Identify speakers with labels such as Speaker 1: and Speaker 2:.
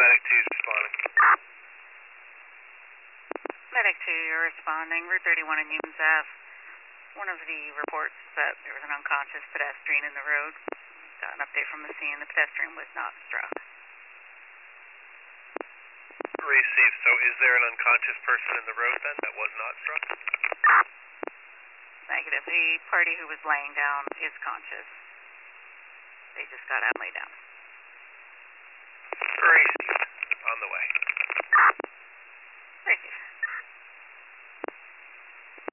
Speaker 1: Medic 2 is responding.
Speaker 2: Medic 2, you're responding. Route 31 in Newman's Ave. One of the reports that there was an unconscious pedestrian in the road. Got an update from the scene. The pedestrian was not struck.
Speaker 1: Received. So is there an unconscious person in the road then that was not struck?
Speaker 2: Negative. The party who was laying down is conscious. They just got out and lay down.
Speaker 1: Received. On the way.